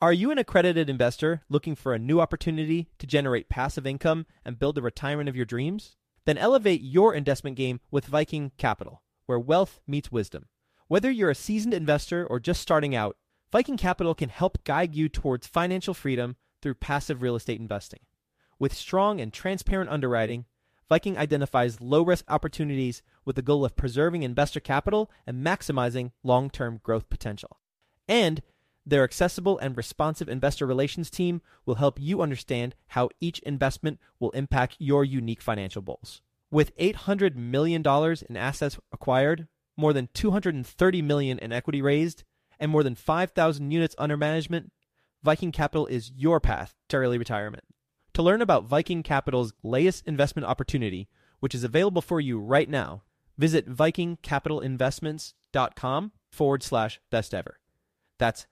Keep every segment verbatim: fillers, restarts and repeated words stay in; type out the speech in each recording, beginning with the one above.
Are you an accredited investor looking for a new opportunity to generate passive income and build the retirement of your dreams? Then elevate your investment game with Viking Capital, where wealth meets wisdom. Whether you're a seasoned investor or just starting out, Viking Capital can help guide you towards financial freedom through passive real estate investing. With strong and transparent underwriting, Viking identifies low-risk opportunities with the goal of preserving investor capital and maximizing long-term growth potential. And their accessible and responsive investor relations team will help you understand how each investment will impact your unique financial goals. With eight hundred million dollars in assets acquired, more than two hundred thirty million dollars in equity raised, and more than five thousand units under management, Viking Capital is your path to early retirement. To learn about Viking Capital's latest investment opportunity, which is available for you right now, visit vikingcapitalinvestments.com forward slash best ever. That's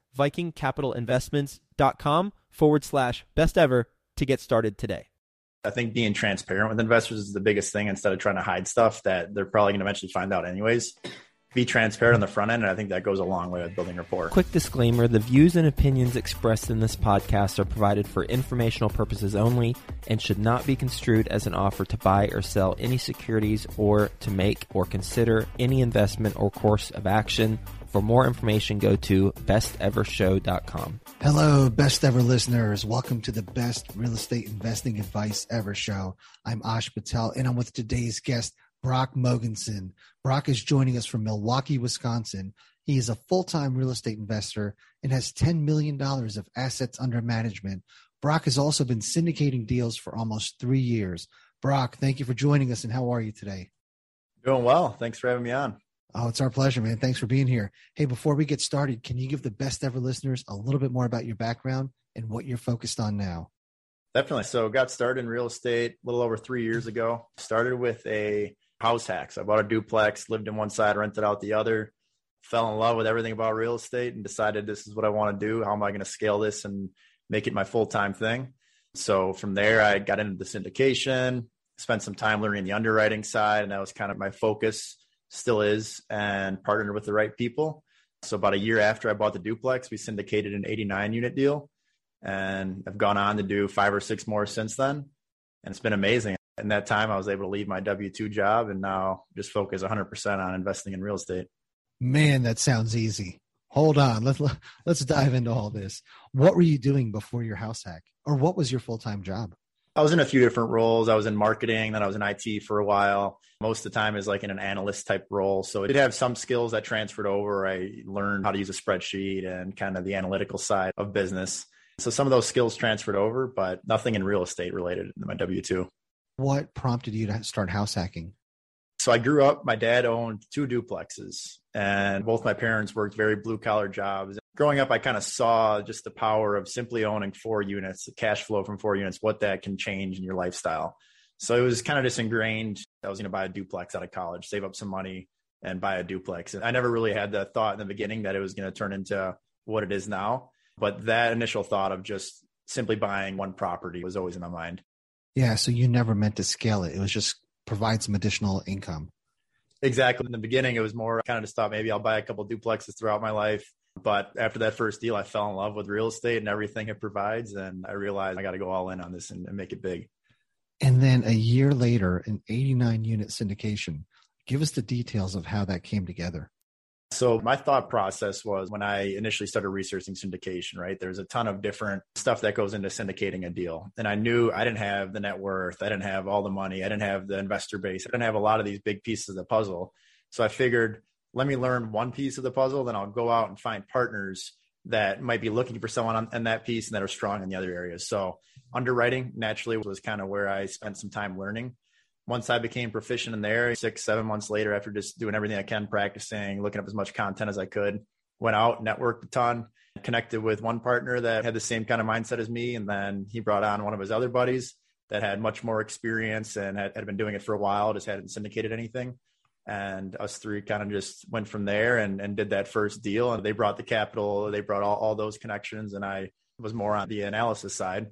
vikingcapitalinvestments.com forward slash best ever to get started today. I think being transparent with investors is the biggest thing, instead of trying to hide stuff that they're probably going to eventually find out anyways. Be transparent on the front end, and I think that goes a long way with building rapport. Quick disclaimer, the views and opinions expressed in this podcast are provided for informational purposes only and should not be construed as an offer to buy or sell any securities or to make or consider any investment or course of action. For more information, go to best ever show dot com. Hello, Best Ever listeners. Welcome to the Best Real Estate Investing Advice Ever Show. I'm Ash Patel, and I'm with today's guest, Brock Mogensen. Brock is joining us from Milwaukee, Wisconsin. He is a full-time real estate investor and has ten million dollars of assets under management. Brock has also been syndicating deals for almost three years. Brock, thank you for joining us, and how are you today? Doing well. Thanks for having me on. Oh, it's our pleasure, man. Thanks for being here. Hey, before we get started, can you give the Best Ever listeners a little bit more about your background and what you're focused on now? Definitely. So got started in real estate a little over three years ago. Started with a house hack. So I bought a duplex, lived in one side, rented out the other, fell in love with everything about real estate and decided this is what I want to do. How am I going to scale this and make it my full-time thing? So from there, I got into the syndication, spent some time learning the underwriting side, and that was kind of my focus, still is, and partnered with the right people. So about a year after I bought the duplex, we syndicated an eighty-nine unit deal, and I've gone on to do five or six more since then. And it's been amazing. In that time, I was able to leave my W two job and now just focus one hundred percent on investing in real estate. Man, that sounds easy. Hold on. Let's, let's dive into all this. What were you doing before your house hack? Or what was your full-time job? I was in a few different roles. I was in marketing, then I was in I T for a while. Most of the time is like in an analyst type role. So it did have some skills that transferred over. I learned how to use a spreadsheet and kind of the analytical side of business. So some of those skills transferred over, but nothing in real estate related in my W two. What prompted you to start house hacking? So I grew up, my dad owned two duplexes and both my parents worked very blue collar jobs. Growing up, I kind of saw just the power of simply owning four units, the cash flow from four units, what that can change in your lifestyle. So it was kind of just ingrained. I was going to buy a duplex out of college, save up some money and buy a duplex. And I never really had the thought in the beginning that it was going to turn into what it is now. But that initial thought of just simply buying one property was always in my mind. Yeah. So you never meant to scale it. It was just provide some additional income. Exactly. In the beginning, it was more kind of just thought maybe I'll buy a couple duplexes throughout my life. But after that first deal, I fell in love with real estate and everything it provides. And I realized I got to go all in on this and, and make it big. And then a year later, an eighty-nine unit syndication. Give us the details of how that came together. So my thought process was when I initially started researching syndication, right, there's a ton of different stuff that goes into syndicating a deal. And I knew I didn't have the net worth. I didn't have all the money. I didn't have the investor base. I didn't have a lot of these big pieces of the puzzle. So I figured, let me learn one piece of the puzzle, then I'll go out and find partners that might be looking for someone on, on that piece and that are strong in the other areas. So underwriting naturally was kind of where I spent some time learning. Once I became proficient in there, six, seven months later, after just doing everything I can, practicing, looking up as much content as I could, went out, networked a ton, connected with one partner that had the same kind of mindset as me. And then he brought on one of his other buddies that had much more experience and had, had been doing it for a while, just hadn't syndicated anything. And us three kind of just went from there and, and did that first deal. And they brought the capital, they brought all, all those connections. And I was more on the analysis side.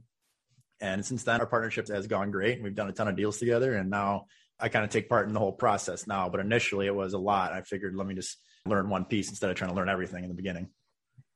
And since then, our partnership has gone great. And we've done a ton of deals together. And now I kind of take part in the whole process now. But initially, it was a lot. I figured, let me just learn one piece instead of trying to learn everything in the beginning.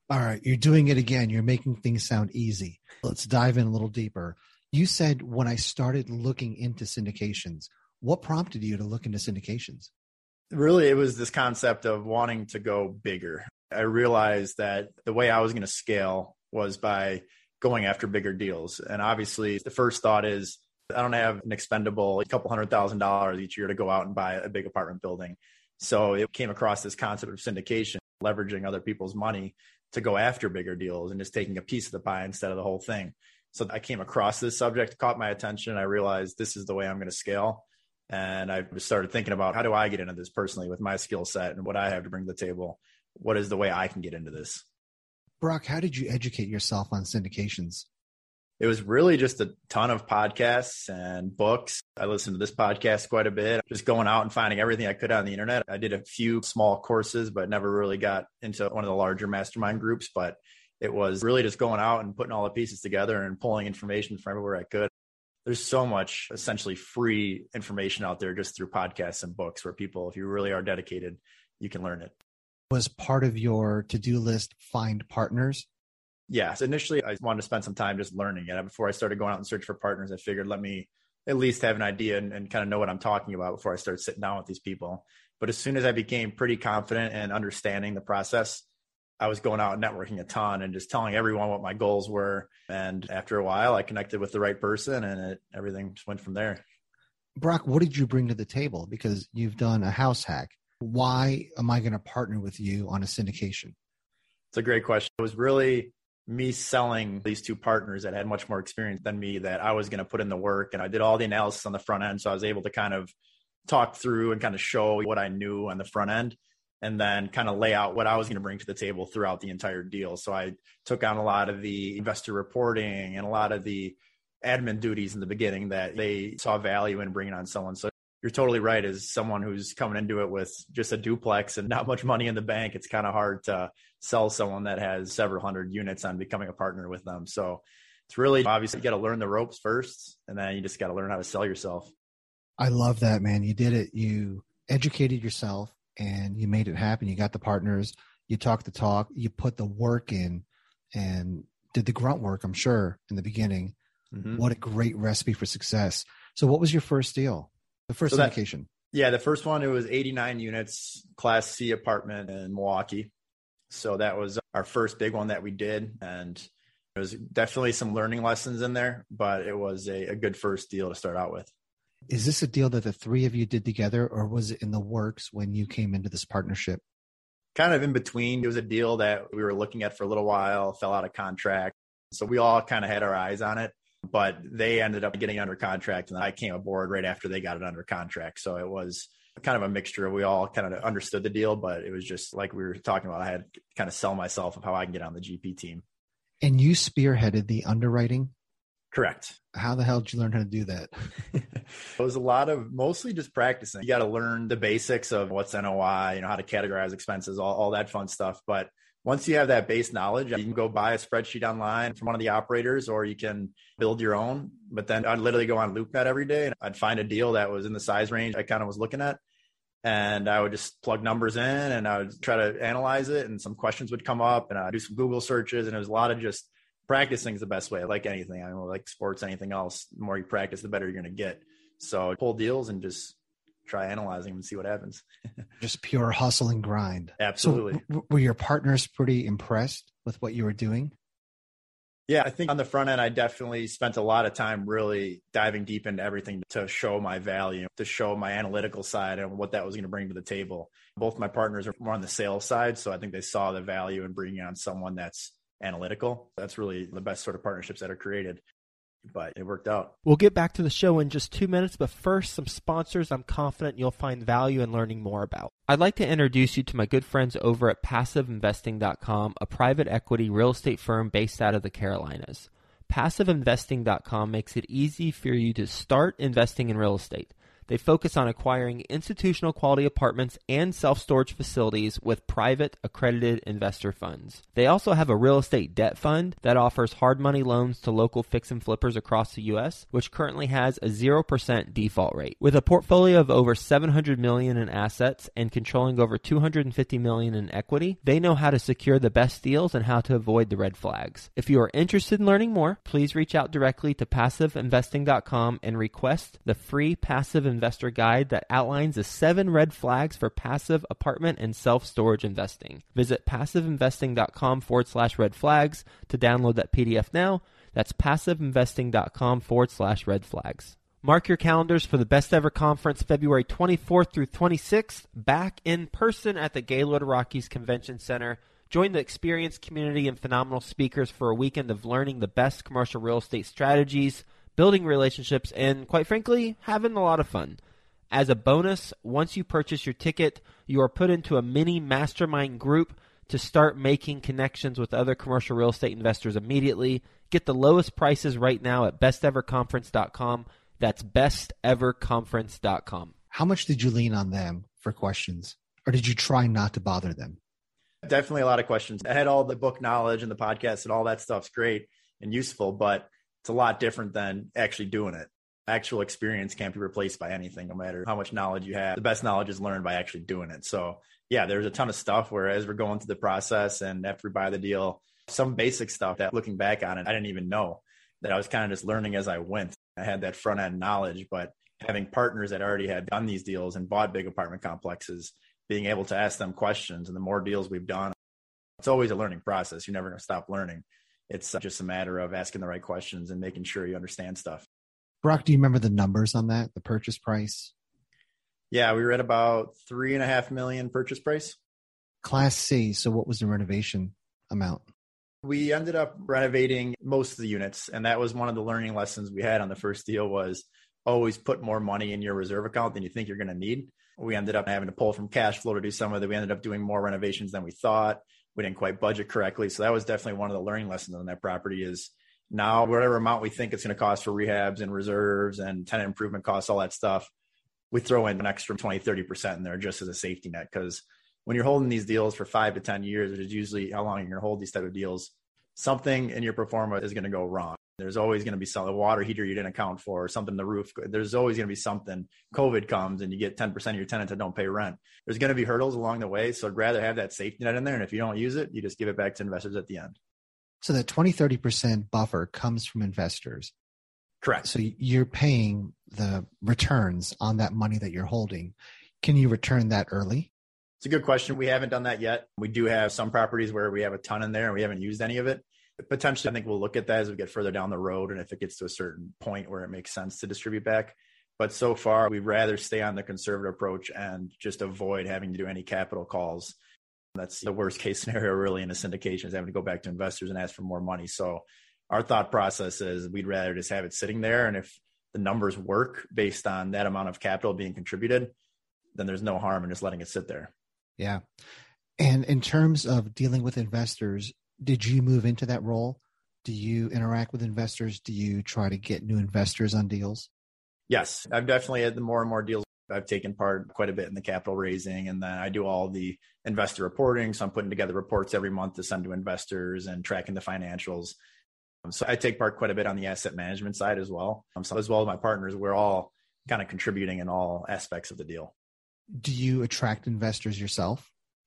All right, you're doing it again. You're making things sound easy. Let's dive in a little deeper. You said when I started looking into syndications, what prompted you to look into syndications? Really, it was this concept of wanting to go bigger. I realized that the way I was going to scale was by going after bigger deals. And obviously, the first thought is I don't have an expendable a couple hundred thousand dollars each year to go out and buy a big apartment building. So it came across this concept of syndication, leveraging other people's money to go after bigger deals and just taking a piece of the pie instead of the whole thing. So I came across this subject, caught my attention. I realized this is the way I'm going to scale. And I started thinking about how do I get into this personally with my skill set and what I have to bring to the table? What is the way I can get into this? Brock, how did you educate yourself on syndications? It was really just a ton of podcasts and books. I listened to this podcast quite a bit, just going out and finding everything I could on the internet. I did a few small courses, but never really got into one of the larger mastermind groups. But it was really just going out and putting all the pieces together and pulling information from everywhere I could. There's so much essentially free information out there just through podcasts and books where people, if you really are dedicated, you can learn it. Was part of your to-do list find partners? Yes. Initially, I wanted to spend some time just learning it. Before I started going out and search for partners, I figured let me at least have an idea and, and kind of know what I'm talking about before I start sitting down with these people. But as soon as I became pretty confident and understanding the process, I was going out and networking a ton and just telling everyone what my goals were. And after a while, I connected with the right person and it, everything just went from there. Brock, what did you bring to the table? Because you've done a house hack. Why am I going to partner with you on a syndication? It's a great question. It was really me selling these two partners that had much more experience than me that I was going to put in the work. And I did all the analysis on the front end. So I was able to kind of talk through and kind of show what I knew on the front end and then kind of lay out what I was going to bring to the table throughout the entire deal. So I took on a lot of the investor reporting and a lot of the admin duties in the beginning that they saw value in bringing on someone. So you're totally right. As someone who's coming into it with just a duplex and not much money in the bank, it's kind of hard to sell someone that has several hundred units on becoming a partner with them. So it's really obviously you got to learn the ropes first, and then you just got to learn how to sell yourself. I love that, man. You did it. You educated yourself and you made it happen. You got the partners, you talked the talk, you put the work in and did the grunt work, I'm sure, in the beginning. Mm-hmm. What a great recipe for success. So what was your first deal? The first so syndication? That, yeah, the first one, it was eighty-nine units, Class C apartment in Milwaukee. So that was our first big one that we did. And there was definitely some learning lessons in there, but it was a, a good first deal to start out with. Is this a deal that the three of you did together, or was it in the works when you came into this partnership? Kind of in between. It was a deal that we were looking at for a little while, fell out of contract. So we all kind of had our eyes on it. But they ended up getting under contract, and I came aboard right after they got it under contract. So it was kind of a mixture. We all kind of understood the deal, but it was just like we were talking about. I had to kind of sell myself of how I can get on the G P team. And you spearheaded the underwriting? Correct. How the hell did you learn how to do that? It was a lot of mostly just practicing. You got to learn the basics of what's N O I, you know, how to categorize expenses, all, all that fun stuff. But once you have that base knowledge, you can go buy a spreadsheet online from one of the operators, or you can build your own. But then I'd literally go on LoopNet every day and I'd find a deal that was in the size range I kind of was looking at. And I would just plug numbers in and I would try to analyze it. And some questions would come up and I'd do some Google searches. And it was a lot of just practicing is the best way. Like anything, I mean, like sports, anything else, the more you practice, the better you're going to get. So pull deals and just try analyzing them and see what happens. Just pure hustle and grind. Absolutely. So were your partners pretty impressed with what you were doing? Yeah, I think on the front end, I definitely spent a lot of time really diving deep into everything to show my value, to show my analytical side and what that was going to bring to the table. Both my partners are more on the sales side, so I think they saw the value in bringing on someone that's analytical. That's really the best sort of partnerships that are created. But it worked out. We'll get back to the show in just two minutes, but first, some sponsors I'm confident you'll find value in learning more about. I'd like to introduce you to my good friends over at passive investing dot com, a private equity real estate firm based out of the Carolinas. passive investing dot com makes it easy for you to start investing in real estate. They focus on acquiring institutional quality apartments and self-storage facilities with private accredited investor funds. They also have a real estate debt fund that offers hard money loans to local fix and flippers across the U S, which currently has a zero percent default rate. With a portfolio of over seven hundred million dollars in assets and controlling over two hundred fifty million dollars in equity, they know how to secure the best deals and how to avoid the red flags. If you are interested in learning more, please reach out directly to passive investing dot com and request the free Passive Investor Guide that outlines the seven red flags for passive apartment and self-storage investing. Visit passive investing dot com forward slash red flags to download that P D F now. That's passive investing dot com forward slash red flags. Mark your calendars for the Best Ever Conference, February twenty-fourth through twenty-sixth, back in person at the Gaylord Rockies Convention Center. Join the experienced community and phenomenal speakers for a weekend of learning the best commercial real estate strategies, building relationships, and quite frankly, having a lot of fun. As a bonus, once you purchase your ticket, you are put into a mini mastermind group to start making connections with other commercial real estate investors immediately. Get the lowest prices right now at best ever conference dot com. That's best ever conference dot com. How much did you lean on them for questions? Or did you try not to bother them? Definitely a lot of questions. I had all the book knowledge and the podcast and all that stuff's great and useful, but it's a lot different than actually doing it. Actual experience can't be replaced by anything, no matter how much knowledge you have. The best knowledge is learned by actually doing it. So yeah, there's a ton of stuff where as we're going through the process and after we buy the deal, some basic stuff that looking back on it, I didn't even know that I was kind of just learning as I went. I had that front end knowledge, but having partners that already had done these deals and bought big apartment complexes, being able to ask them questions, and the more deals we've done, it's always a learning process. You're never going to stop learning. It's just a matter of asking the right questions and making sure you understand stuff. Brock, do you remember the numbers on that, the purchase price? Yeah, we were at about three and a half million purchase price. Class C. So what was the renovation amount? We ended up renovating most of the units. And that was one of the learning lessons we had on the first deal was always put more money in your reserve account than you think you're going to need. We ended up having to pull from cash flow to do some of it. We ended up doing more renovations than we thought. We didn't quite budget correctly. So that was definitely one of the learning lessons on that property is now whatever amount we think it's going to cost for rehabs and reserves and tenant improvement costs, all that stuff, we throw in an extra twenty, thirty percent in there just as a safety net. Because when you're holding these deals for five to ten years, which is usually how long you're going to hold these type of deals, something in your pro forma is going to go wrong. There's always going to be some a water heater you didn't account for, or something in the roof. There's always going to be something. COVID comes and you get ten percent of your tenants that don't pay rent. There's going to be hurdles along the way. So I'd rather have that safety net in there. And if you don't use it, you just give it back to investors at the end. So that twenty, thirty percent buffer comes from investors. Correct. So you're paying the returns on that money that you're holding. Can you return that early? It's a good question. We haven't done that yet. We do have some properties where we have a ton in there and we haven't used any of it. Potentially, I think we'll look at that as we get further down the road and if it gets to a certain point where it makes sense to distribute back. But so far, we'd rather stay on the conservative approach and just avoid having to do any capital calls. That's the worst case scenario really in a syndication is having to go back to investors and ask for more money. So our thought process is we'd rather just have it sitting there. And if the numbers work based on that amount of capital being contributed, then there's no harm in just letting it sit there. Yeah. And in terms of dealing with investors, did you move into that role? Do you interact with investors? Do you try to get new investors on deals? Yes, I've definitely had the more and more deals. I've taken part quite a bit in the capital raising, and then I do all the investor reporting. So I'm putting together reports every month to send to investors and tracking the financials. So I take part quite a bit on the asset management side as well. So as well as my partners, we're all kind of contributing in all aspects of the deal. Do you attract investors yourself?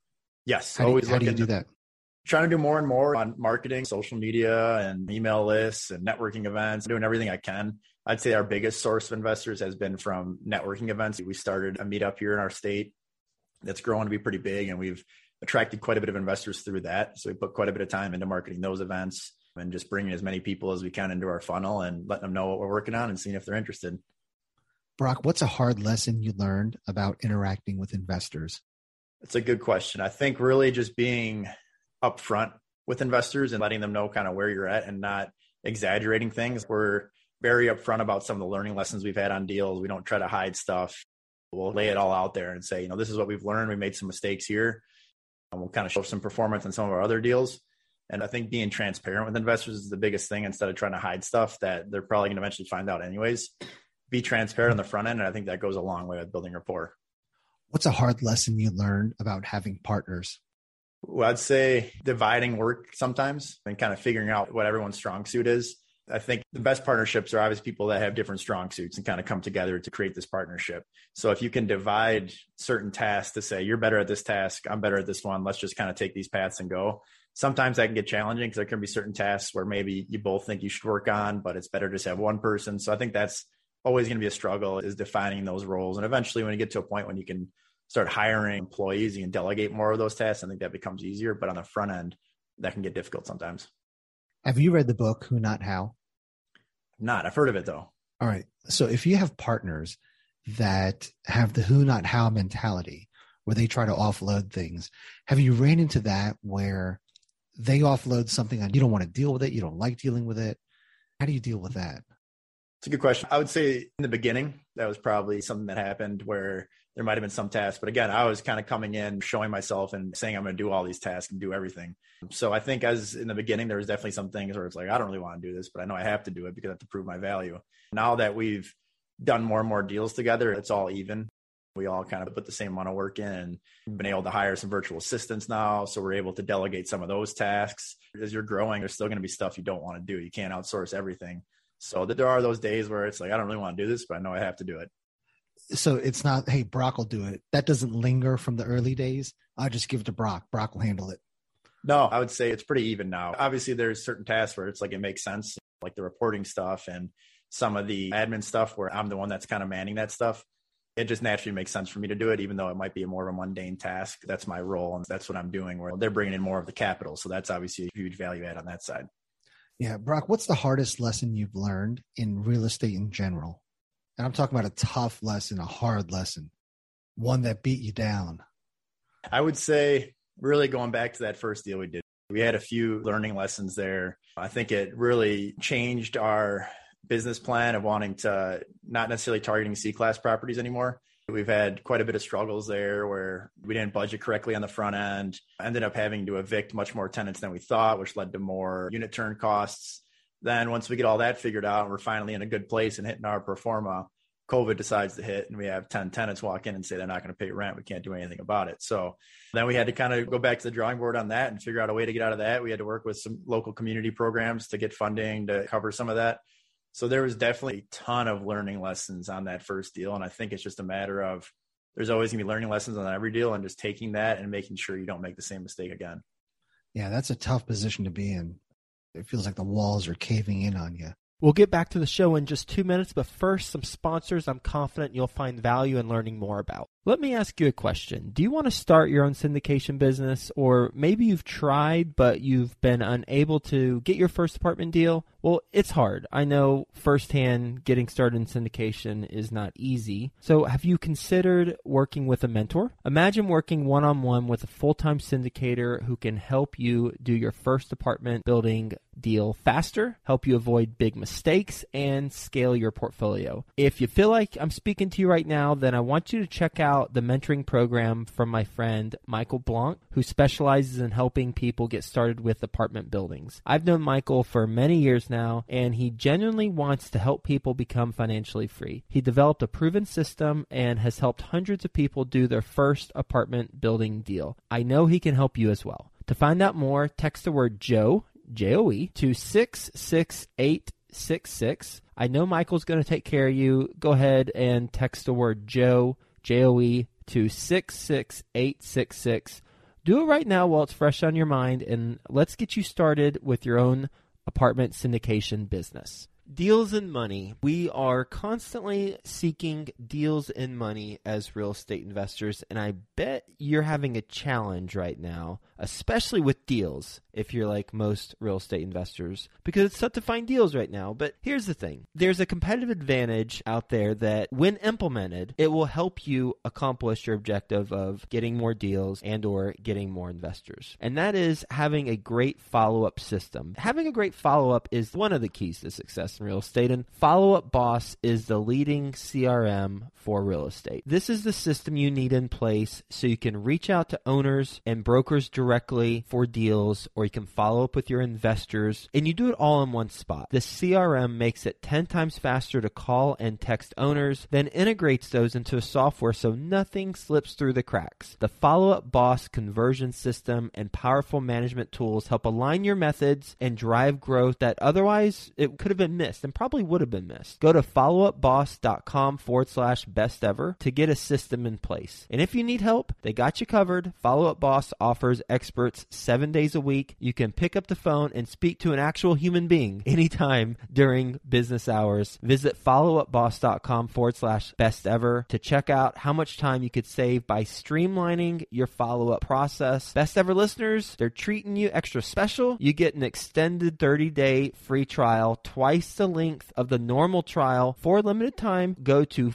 Yes. How do, always how do you do that? Trying to do more and more on marketing, social media and email lists and networking events, doing everything I can. I'd say our biggest source of investors has been from networking events. We started a meetup here in our state that's growing to be pretty big, and we've attracted quite a bit of investors through that. So we put quite a bit of time into marketing those events and just bringing as many people as we can into our funnel and letting them know what we're working on and seeing if they're interested. Brock, what's a hard lesson you learned about interacting with investors? It's a good question. I think really just being upfront with investors and letting them know kind of where you're at and not exaggerating things. We're very upfront about some of the learning lessons we've had on deals. We don't try to hide stuff. We'll lay it all out there and say, you know, this is what we've learned. We made some mistakes here. And we'll kind of show some performance in some of our other deals. And I think being transparent with investors is the biggest thing instead of trying to hide stuff that they're probably going to eventually find out anyways. be transparent on the front end. And I think that goes a long way with building rapport. What's a hard lesson you learned about having partners? Well, I'd say dividing work sometimes and kind of figuring out what everyone's strong suit is. I think the best partnerships are obviously people that have different strong suits and kind of come together to create this partnership. So if you can divide certain tasks to say, you're better at this task, I'm better at this one, let's just kind of take these paths and go. Sometimes that can get challenging because there can be certain tasks where maybe you both think you should work on, but it's better to just have one person. So I think that's always going to be a struggle, is defining those roles. And eventually when you get to a point when you can start hiring employees, you can delegate more of those tasks. I think that becomes easier, but on the front end, that can get difficult sometimes. Have you read the book, Who Not How? Not. I've heard of it though. All right. So if you have partners that have the who not how mentality, where they try to offload things, have you ran into that where they offload something and you don't want to deal with it, you don't like dealing with it? How do you deal with that? It's a good question. I would say in the beginning, that was probably something that happened where there might have been some tasks. But again, I was kind of coming in, showing myself and saying I'm going to do all these tasks and do everything. So I think as in the beginning, there was definitely some things where it's like, I don't really want to do this, but I know I have to do it because I have to prove my value. Now that we've done more and more deals together, it's all even. We all kind of put the same amount of work in and been able to hire some virtual assistants now. So we're able to delegate some of those tasks. As you're growing, there's still going to be stuff you don't want to do. You can't outsource everything. So there are those days where it's like, I don't really want to do this, but I know I have to do it. So it's not, hey, Brock will do it. That doesn't linger from the early days. I'll just give it to Brock. Brock will handle it. No, I would say it's pretty even now. Obviously, there's certain tasks where it's like it makes sense, like the reporting stuff and some of the admin stuff where I'm the one that's kind of manning that stuff. It just naturally makes sense for me to do it, even though it might be a more of a mundane task. That's my role, and that's what I'm doing, where they're bringing in more of the capital. So that's obviously a huge value add on that side. Yeah. Brock, what's the hardest lesson you've learned in real estate in general? And I'm talking about a tough lesson, a hard lesson, one that beat you down. I would say really going back to that first deal we did, we had a few learning lessons there. I think it really changed our business plan of wanting to not necessarily targeting C-class properties anymore. We've had quite a bit of struggles there where we didn't budget correctly on the front end, ended up having to evict much more tenants than we thought, which led to more unit turn costs. Then once we get all that figured out, we're finally in a good place and hitting our pro forma, COVID decides to hit and we have ten tenants walk in and say they're not going to pay rent. We can't do anything about it. So then we had to kind of go back to the drawing board on that and figure out a way to get out of that. We had to work with some local community programs to get funding to cover some of that. So there was definitely a ton of learning lessons on that first deal. And I think it's just a matter of there's always going to be learning lessons on every deal and just taking that and making sure you don't make the same mistake again. Yeah, that's a tough position to be in. It feels like the walls are caving in on you. We'll get back to the show in just two minutes, but first, some sponsors I'm confident you'll find value in learning more about. Let me ask you a question. Do you want to start your own syndication business, or maybe you've tried, but you've been unable to get your first apartment deal? Well, it's hard. I know firsthand getting started in syndication is not easy. So have you considered working with a mentor? Imagine working one-on-one with a full-time syndicator who can help you do your first apartment building deal faster, help you avoid big mistakes, and scale your portfolio. If you feel like I'm speaking to you right now, then I want you to check out the mentoring program from my friend Michael Blanc, who specializes in helping people get started with apartment buildings. I've known Michael for many years now, and he genuinely wants to help people become financially free. He developed a proven system and has helped hundreds of people do their first apartment building deal. I know he can help you as well. To find out more, text the word Joe, J O E, to six six eight six six. I know Michael's going to take care of you. Go ahead and text the word Joe, J O E, to six six eight six six. Do it right now while it's fresh on your mind, and let's get you started with your own apartment syndication business. Deals and money. We are constantly seeking deals and money as real estate investors, and I bet you're having a challenge right now, especially with deals, if you're like most real estate investors, because it's tough to find deals right now. But here's the thing. There's a competitive advantage out there that when implemented, it will help you accomplish your objective of getting more deals and or getting more investors. And that is having a great follow-up system. Having a great follow-up is one of the keys to success in real estate, and Follow Up Boss is the leading C R M for real estate. This is the system you need in place so you can reach out to owners and brokers directly directly for deals, or you can follow up with your investors, and you do it all in one spot. The C R M makes it ten times faster to call and text owners, then integrates those into a software so nothing slips through the cracks. The Follow Up Boss conversion system and powerful management tools help align your methods and drive growth that otherwise it could have been missed and probably would have been missed. Go to followupboss.com forward slash best ever to get a system in place. And if you need help, they got you covered. Follow Up Boss offers experts seven days a week. You can pick up the phone and speak to an actual human being anytime during business hours. Visit followupboss.com forward slash best ever to check out how much time you could save by streamlining your follow-up process. Best Ever listeners, they're treating you extra special. You get an extended thirty-day free trial, twice the length of the normal trial for a limited time. Go to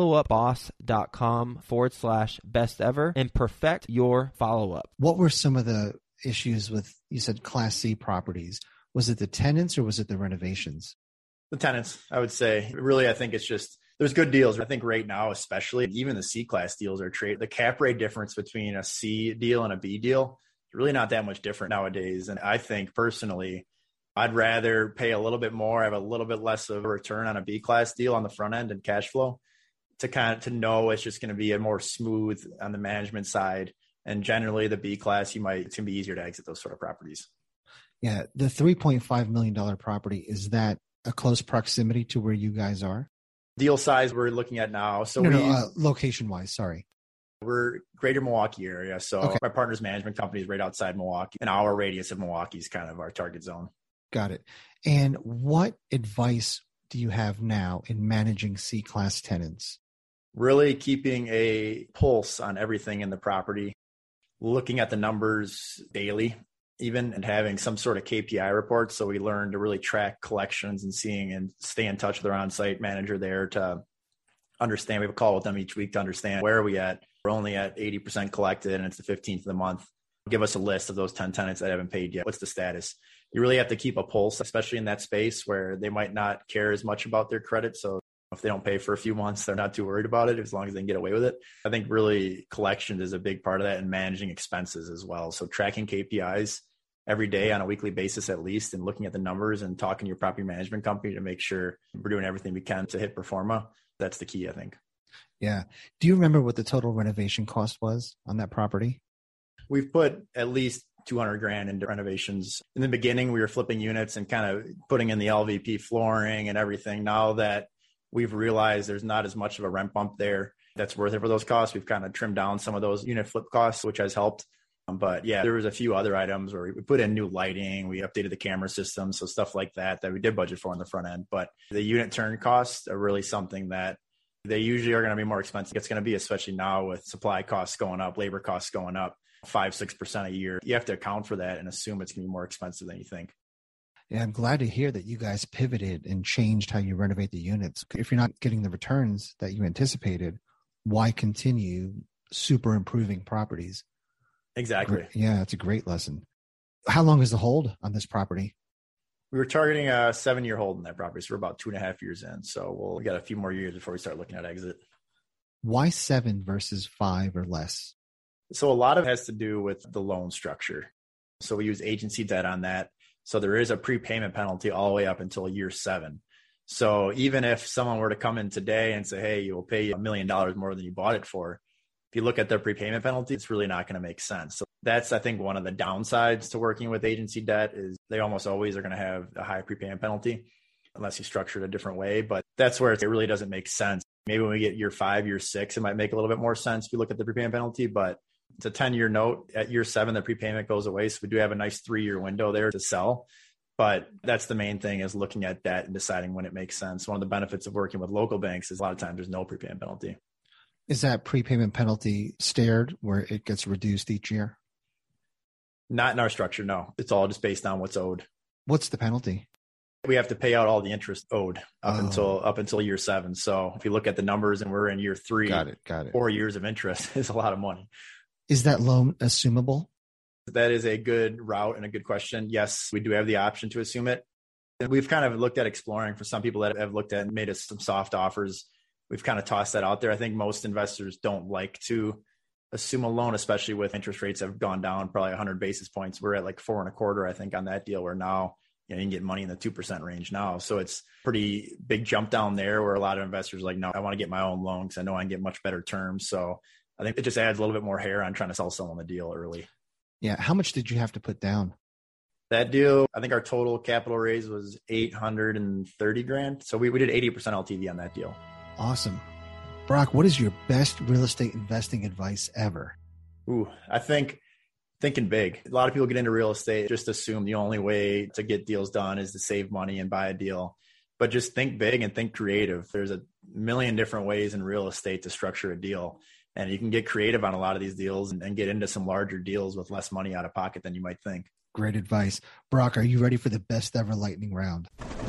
followupboss.com forward slash best ever and perfect your follow-up. What were some of the issues with, you said Class C properties? Was it the tenants or was it the renovations? The tenants, I would say. Really, I think it's just, there's good deals. I think right now, especially, even the C-class deals are trade. The cap rate difference between a C deal and a B deal is really not that much different nowadays. And I think personally, I'd rather pay a little bit more, have a little bit less of a return on a B-class deal on the front end and cash flow to kind of to know it's just going to be a more smooth on the management side. And generally, the B-class, you might it's going to be easier to exit those sort of properties. Yeah, the three point five million dollars property, is that a close proximity to where you guys are? Deal size we're looking at now. So no, we, no, uh, location-wise, sorry. We're greater Milwaukee area. So okay. My partner's management company is right outside Milwaukee. An hour radius of Milwaukee is kind of our target zone. Got it. And what advice do you have now in managing C-class tenants? Really keeping a pulse on everything in the property, looking at the numbers daily, even, and having some sort of K P I report. So we learn to really track collections and seeing and stay in touch with our on-site manager there to understand. We have a call with them each week to understand where are we at. We're only at eighty percent collected and it's the fifteenth of the month. Give us a list of those ten tenants that haven't paid yet. What's the status? You really have to keep a pulse, especially in that space where they might not care as much about their credit. So if they don't pay for a few months, they're not too worried about it as long as they can get away with it. I think really collections is a big part of that, and managing expenses as well. So tracking K P Is every day on a weekly basis at least, and looking at the numbers and talking to your property management company to make sure we're doing everything we can to hit pro forma. That's the key, I think. Yeah. Do you remember what the total renovation cost was on that property? We've put at least two hundred grand into renovations. In the beginning, we were flipping units and kind of putting in the L V P flooring and everything. Now that we've realized there's not as much of a rent bump there that's worth it for those costs, we've kind of trimmed down some of those unit flip costs, which has helped. Um, but yeah, there was a few other items where we put in new lighting, we updated the camera system, so stuff like that that we did budget for on the front end. But the unit turn costs are really something that they usually are going to be more expensive. It's going to be, especially now with supply costs going up, labor costs going up five, six percent a year. You have to account for that and assume it's going to be more expensive than you think. Yeah, I'm glad to hear that you guys pivoted and changed how you renovate the units. If you're not getting the returns that you anticipated, why continue super improving properties? Exactly. Yeah, it's a great lesson. How long is the hold on this property? We were targeting a seven-year hold in that property, so we're about two and a half years in. So we'll get a few more years before we start looking at exit. Why seven versus five or less? So a lot of it has to do with the loan structure. So we use agency debt on that. So there is a prepayment penalty all the way up until year seven. So even if someone were to come in today and say, hey, you'll pay a million dollars more than you bought it for, if you look at their prepayment penalty, it's really not going to make sense. So that's, I think, one of the downsides to working with agency debt is they almost always are going to have a high prepayment penalty unless you structure it a different way. But that's where it really doesn't make sense. Maybe when we get year five, year six, it might make a little bit more sense if you look at the prepayment penalty, but it's a ten-year note. At year seven, the prepayment goes away. So we do have a nice three-year window there to sell. But that's the main thing, is looking at that and deciding when it makes sense. One of the benefits of working with local banks is a lot of times there's no prepayment penalty. Is that prepayment penalty staggered where it gets reduced each year? Not in our structure, no. It's all just based on what's owed. What's the penalty? We have to pay out all the interest owed up Oh. until up until year seven. So if you look at the numbers and we're in year three, Got it. Got it. four years of interest is a lot of money. Is that loan assumable? That is a good route and a good question. Yes, we do have the option to assume it. And we've kind of looked at exploring for some people that have looked at and made us some soft offers. We've kind of tossed that out there. I think most investors don't like to assume a loan, especially with interest rates have gone down probably one hundred basis points. We're at like four and a quarter, I think, on that deal, where now you know, you can get money in the two percent range now. So it's pretty big jump down there where a lot of investors are like, no, I want to get my own loan because I know I can get much better terms. So I think it just adds a little bit more hair on trying to sell someone the deal early. Yeah. How much did you have to put down? That deal, I think our total capital raise was eight hundred thirty grand. So we, we did eighty percent L T V on that deal. Awesome. Brock, what is your best real estate investing advice ever? Ooh, I think thinking big. A lot of people get into real estate, just assume the only way to get deals done is to save money and buy a deal. But just think big and think creative. There's a million different ways in real estate to structure a deal. And you can get creative on a lot of these deals and, and get into some larger deals with less money out of pocket than you might think. Great advice. Brock, are you ready for the best ever lightning round?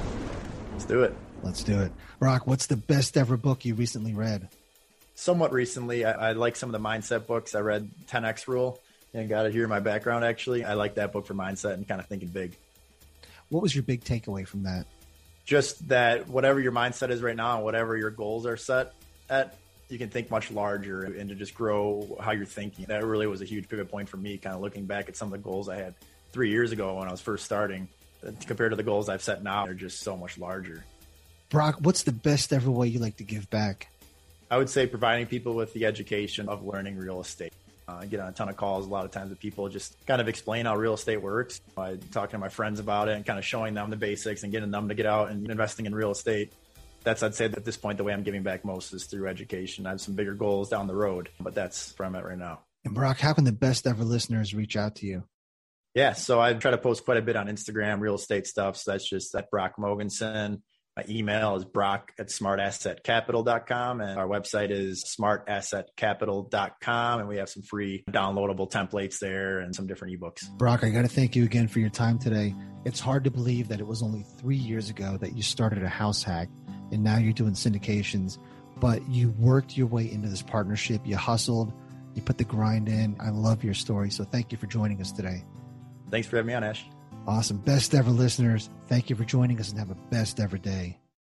Let's do it. Let's do it. Brock, what's the best ever book you recently read? Somewhat recently, I, I like some of the mindset books. I read ten X Rule and got it here in my background, actually. I like that book for mindset and kind of thinking big. What was your big takeaway from that? Just that whatever your mindset is right now and whatever your goals are set at, you can think much larger and to just grow how you're thinking. That really was a huge pivot point for me, kind of looking back at some of the goals I had three years ago when I was first starting. Compared to the goals I've set now, they're just so much larger. Brock, what's the best ever way you like to give back? I would say providing people with the education of learning real estate. Uh, I get on a ton of calls a lot of times with people just kind of explain how real estate works. I talking to my friends about it and kind of showing them the basics and getting them to get out and investing in real estate. That's, I'd say, at this point, the way I'm giving back most is through education. I have some bigger goals down the road, but that's where I'm at right now. And Brock, how can the best ever listeners reach out to you? Yeah, so I try to post quite a bit on Instagram, real estate stuff. So that's just at Brock Mogensen. My email is brock at smart asset capital dot com. And our website is smart asset capital dot com. And we have some free downloadable templates there and some different ebooks. Brock, I got to thank you again for your time today. It's hard to believe that it was only three years ago that you started a house hack and now you're doing syndications, but you worked your way into this partnership. You hustled, you put the grind in. I love your story. So thank you for joining us today. Thanks for having me on, Ash. Awesome. Best ever listeners. Thank you for joining us and have a best ever day.